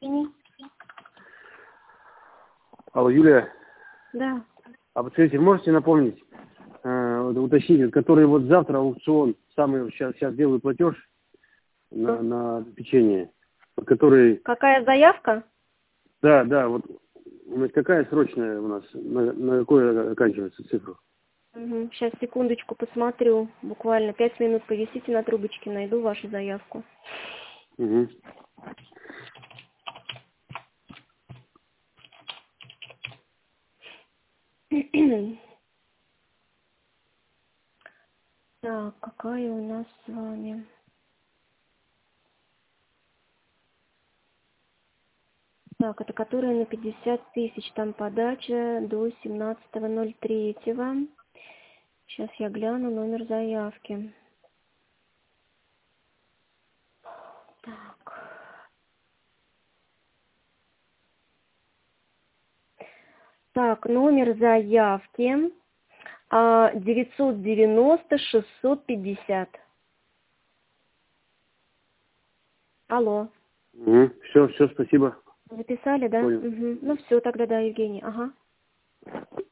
Алло, Юлия. Да. А подскажите, можете напомнить, уточнить, который вот завтра аукцион, самый сейчас делаю платеж на печенье, который... Какая заявка? Да, вот какая срочная у нас, на какой оканчивается цифру? Угу. Сейчас, секундочку, посмотрю. Буквально 5 минут повисите на трубочке, найду вашу заявку. Угу. Так, какая у нас с вами? Так, это которая на 50 тысяч, там подача до 17.03. Сейчас я гляну номер заявки. Так, номер заявки 990-650. Алло. Угу. Все, спасибо. Записали, да? Понял. Угу. Ну все, тогда да, Евгений. Ага.